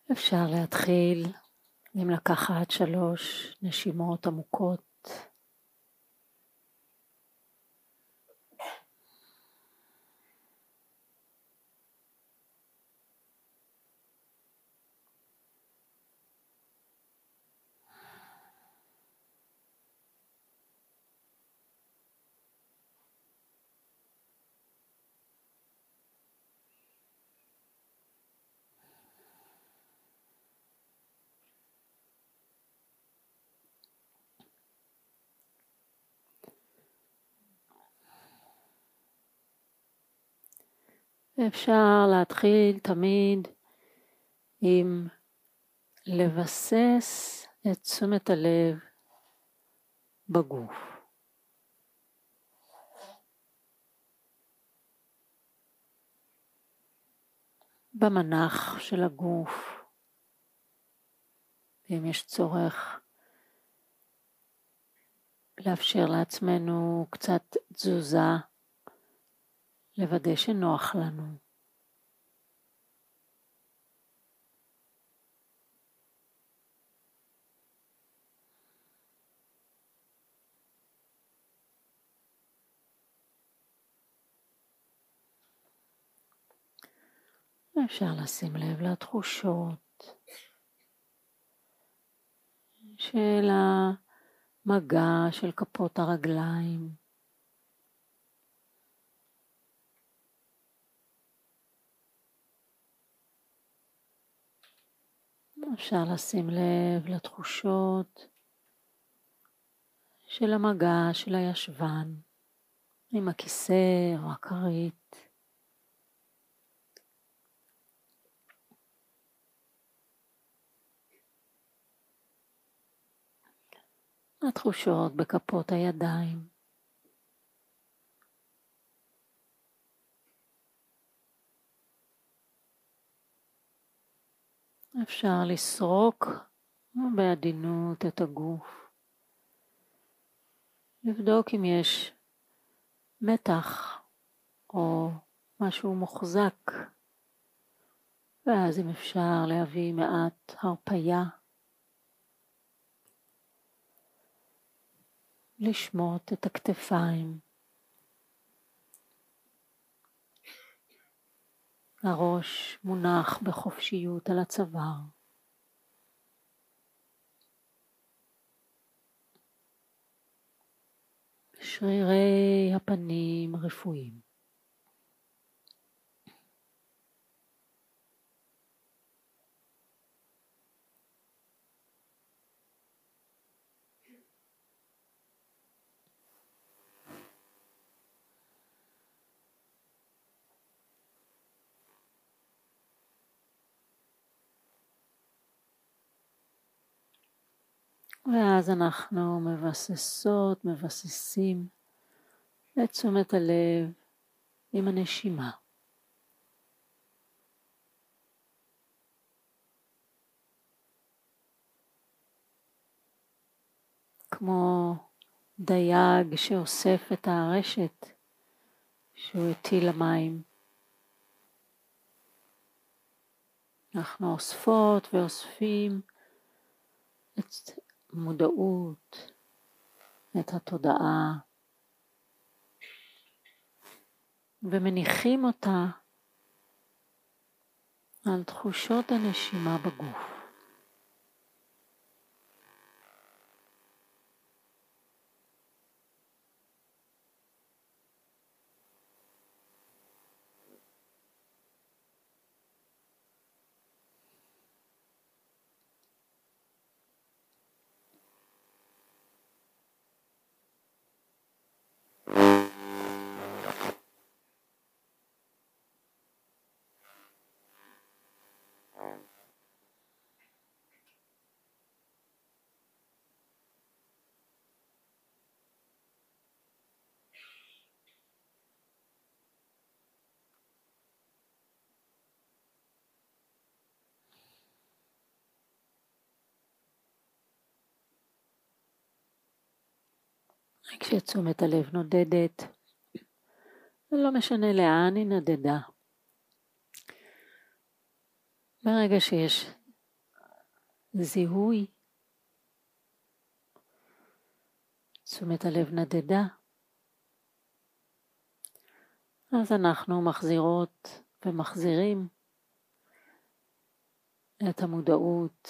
אפשר להתחיל עם לקחת 3 נשימות עמוקות. אפשר להתחיל תמיד עם לבסס את תשומת הלב בגוף. במנח של הגוף. ואם יש צורך לאפשר לעצמנו קצת תזוזה, לוודא שנוח לנו. אפשר לשים לב לתחושות של המגע של כפות הרגליים. אפשר לשים לב לתחושות של המגע של הישבן עם הכיסא או הכרית. התחושות בכפות הידיים. אפשר לסרוק בעדינות את הגוף. לבדוק אם יש מתח או משהו מוחזק. ואז אם אפשר להביא מעט הרפייה. לשמוט את הכתפיים. הראש מונח בחופשיות על הצוואר. שרירי הפנים רפואיים. ואז אנחנו מבססים את תשומת הלב עם הנשימה. כמו דייג שאוסף את הרשת שהוא הטיל למים. אנחנו אוספות ואוספים את מודעות, את התודעה, ומניחים אותה על תחושות הנשימה בגוף. כשתשומת הלב נודדת, לא משנה לאן היא נדדה. ברגע שיש זיהוי, תשומת הלב נדדה, אז אנחנו מחזירות ומחזירים את המודעות,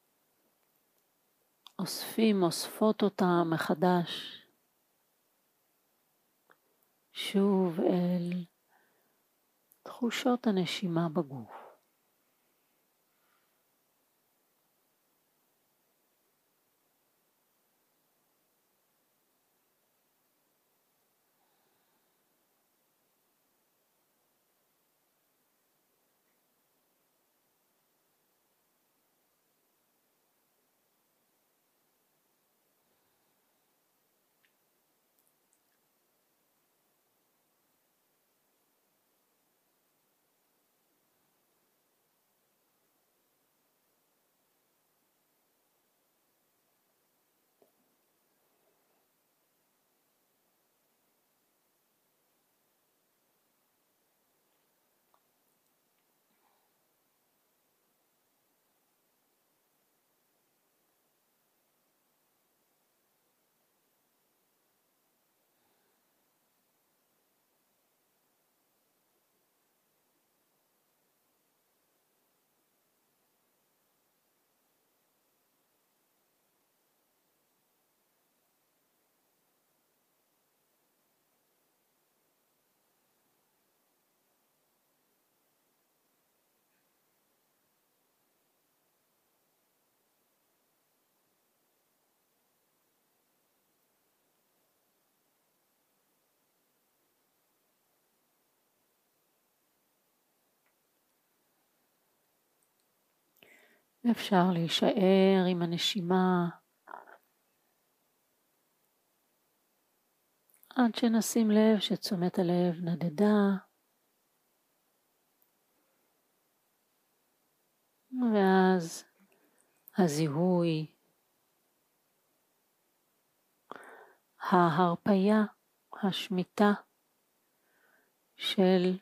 אוספות אותה מחדש, שוב אל תחושות הנשימה בגוף. אפשר להישאר עם הנשימה עד שנשים לב שתשומת הלב נדדה, ואז הזיהוי, ההרפיה, השמיטה של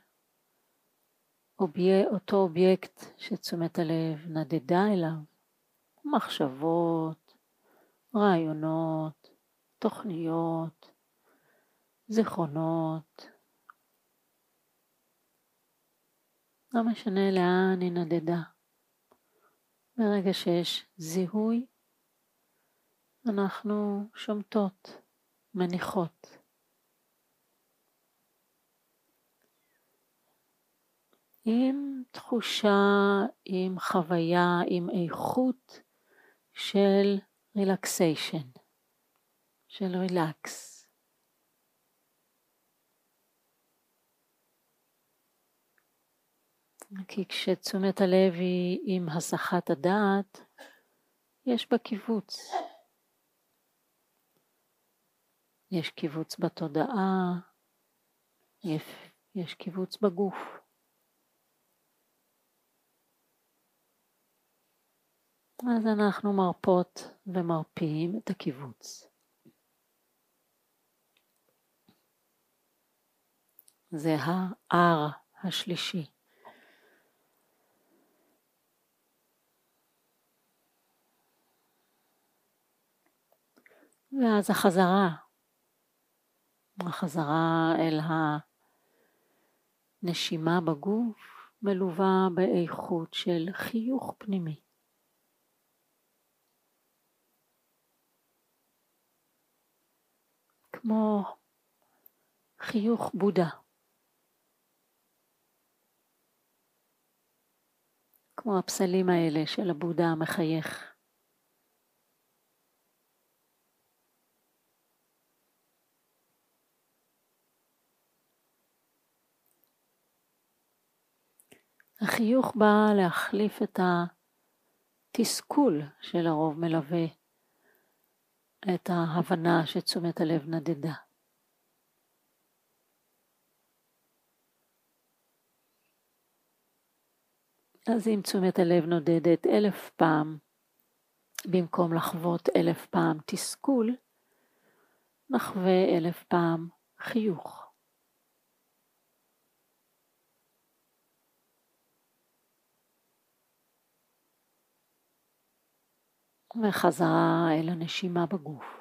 אותו אובייקט שתשומת הלב נדדה אליו, מחשבות, רעיונות, תוכניות, זיכרונות, לא משנה לאן היא נדדה. ברגע שיש זיהוי, אנחנו שומטות, מניחות. עם תחושה, עם חוויה, עם איכות של רילקסיישן, של רילקס. כי כשתשומת הלב היא עם הסחת הדעת, יש בה קיבוץ. יש קיבוץ בתודעה, יש קיבוץ בגוף. אז אנחנו מרפות ומרפים את הקיבוץ. זה ה-R השלישי. ואז החזרה אל הנשימה בגוף מלווה באיכות של חיוך פנימי. כמו חיוך בודה. כמו הפסלים האלה של הבודה המחייך. החיוך בא להחליף את התסכול שלרוב מלווה את ההבנה שתשומת הלב נדדה. אז אם תשומת הלב נודדת 1000 פעם, במקום לחוות 1000 פעם תסכול, נחווה 1000 פעם חיוך. וחזרה אל הנשימה בגוף.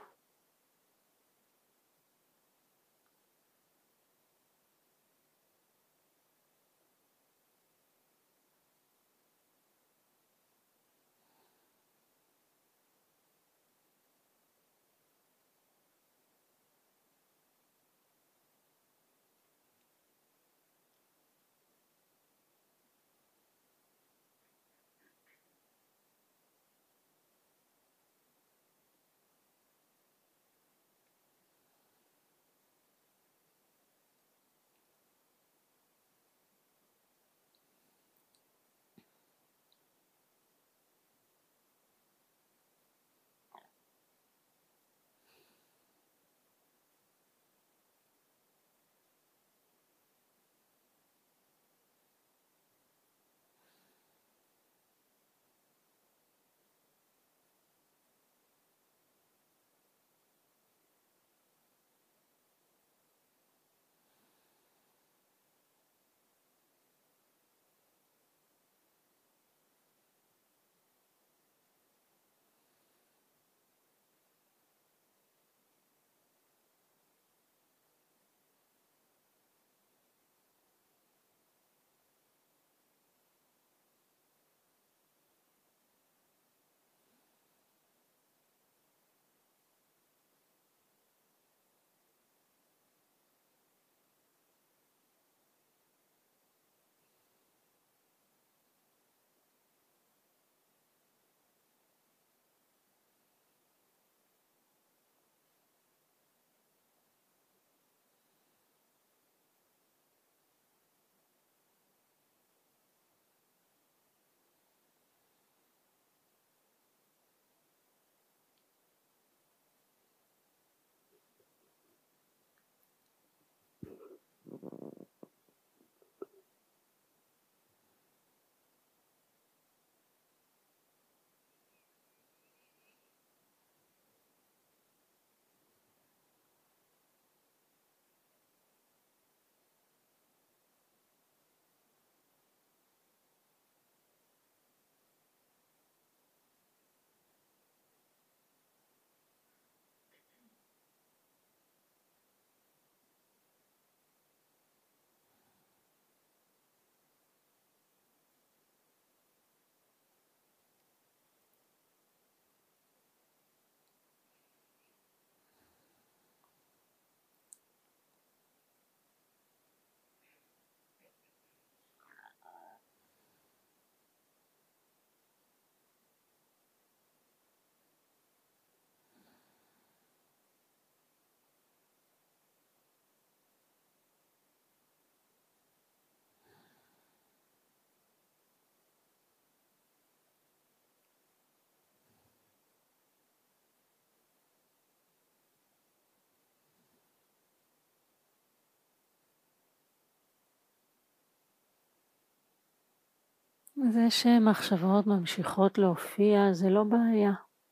זה שמחשבות ממשיכות להופיע זה לא בעיה.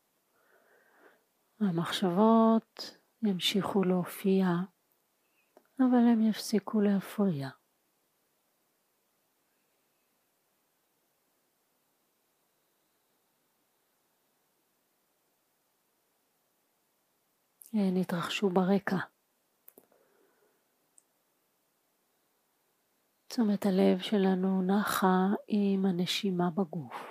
המחשבות ימשיכו להופיע, אבל הם יפסיקו להפריע. הן יתרחשו ברקע. תשומת הלב שלנו נחה עם הנשימה בגוף.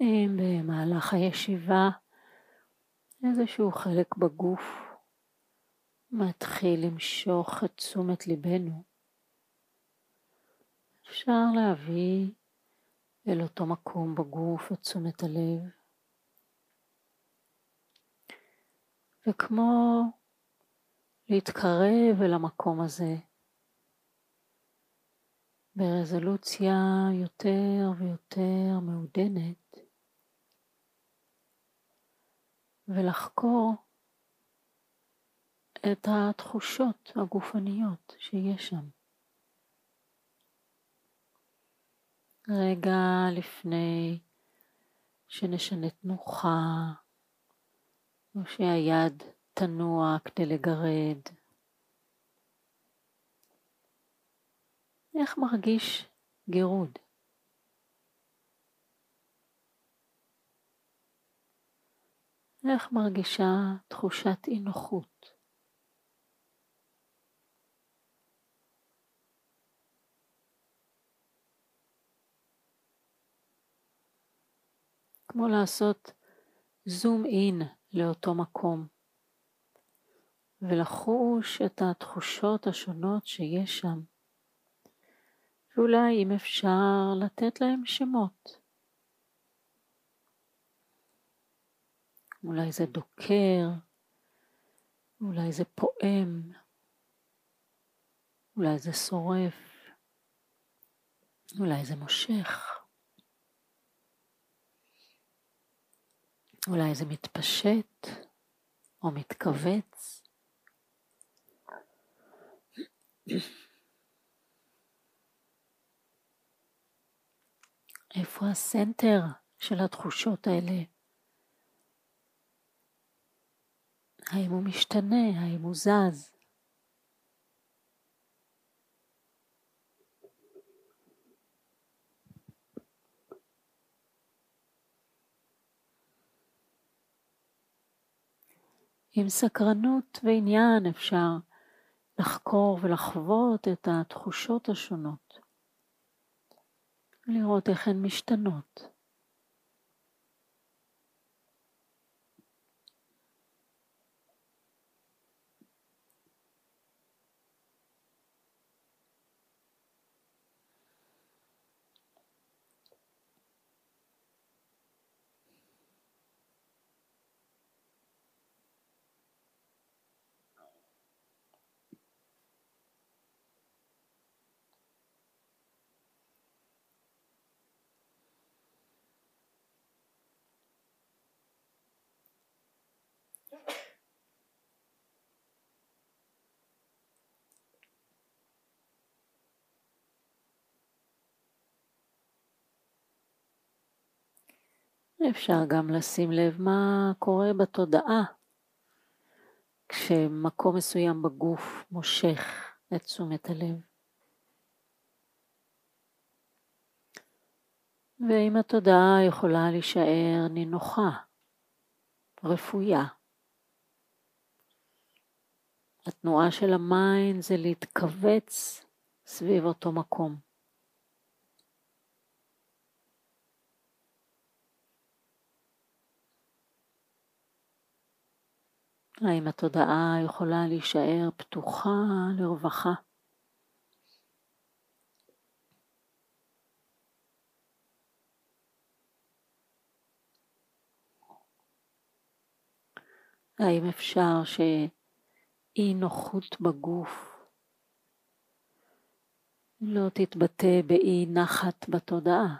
אם במהלך הישיבה איזשהו חלק בגוף מתחיל למשוך את תשומת ליבנו, אפשר להביא אל אותו מקום בגוף את תשומת הלב, וכמו להתקרב אל המקום הזה ברזולוציה יותר ויותר מעודנת, ולחקור את התחושות הגופניות שיש שם. רגע לפני שנשנה תנוחה, או שהיד תנוע כדי לגרד. איך מרגיש גירוד? איך מרגישה תחושת אי נוחות? כמו לעשות זום אין לאותו מקום, ולחוש את התחושות השונות שיש שם, ואולי אם אפשר לתת להם שמות. אולי זה דוקר, אולי זה פועם, אולי זה שורף, אולי זה מושך, אולי זה מתפשט או מתכווץ. איפה הסנטר של התחושות האלה? האם הוא משתנה? האם הוא זז? עם סקרנות ועניין אפשר לחקור ולחוות את התחושות השונות, לראות איך הן משתנות. אפשר גם לשים לב מה קורה בתודעה כשמקום מסוים בגוף מושך את תשומת הלב. ואם התודעה יכולה להישאר נינוחה, רפויה. התנועה של המיינד זה להתכווץ סביב אותו מקום. האם התודעה יכולה להישאר פתוחה לרווחה? האם אפשר שאי נוחות בגוף לא תתבטא באי נחת בתודעה?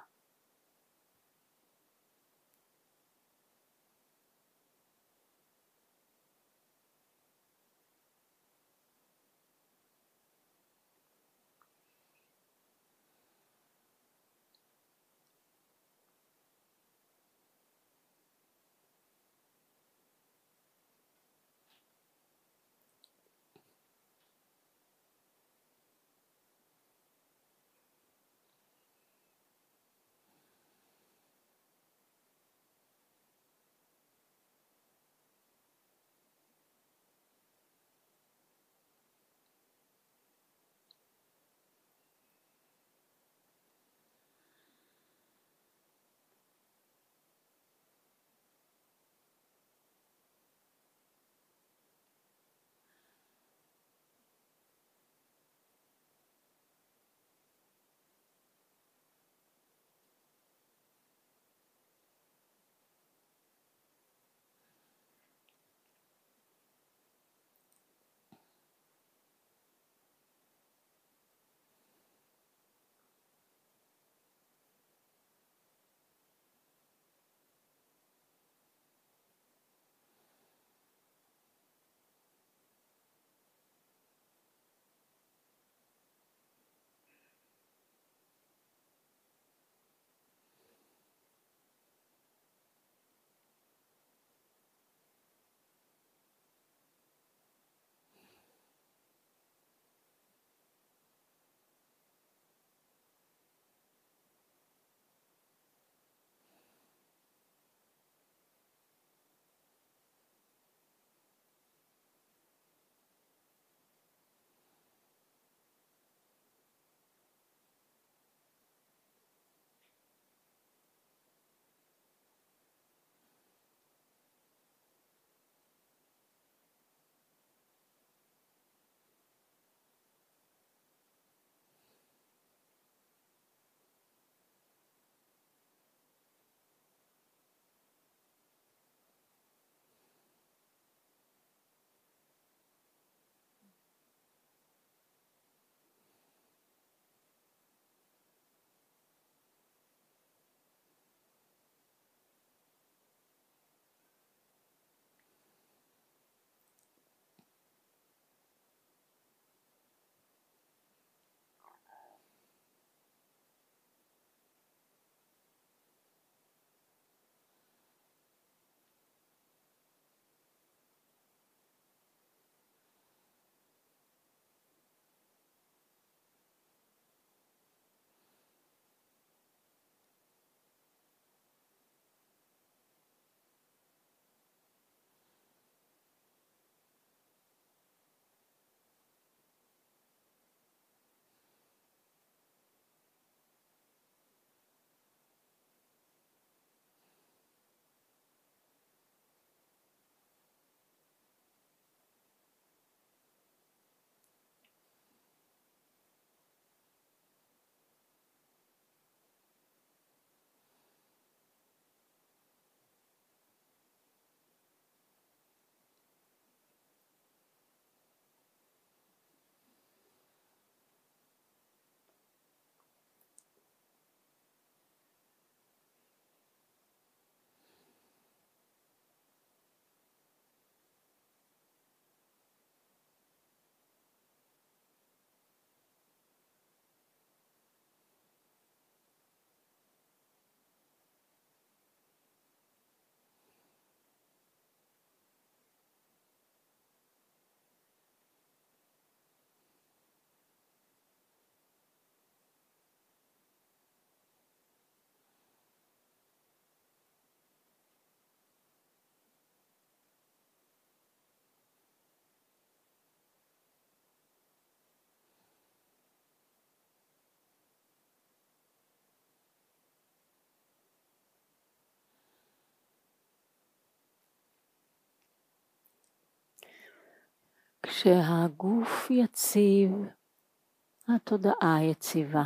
כשהגוף יציב, התודעה יציבה.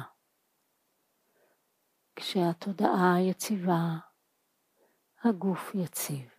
כשהתודעה יציבה, הגוף יציב.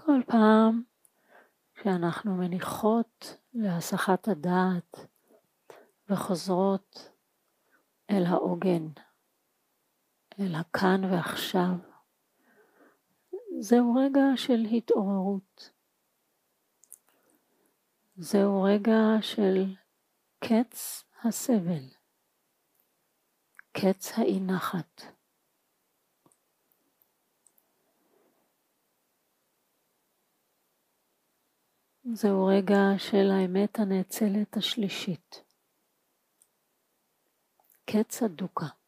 כל פעם שאנחנו מניחות להסחת הדעת וחוזרות אל העוגן, אל הכאן ועכשיו, זהו רגע של התעוררות. זהו רגע של קץ הסבל, קץ האי נחת. זהו רגע של האמת הנאצלת השלישית, קץ הדוקה.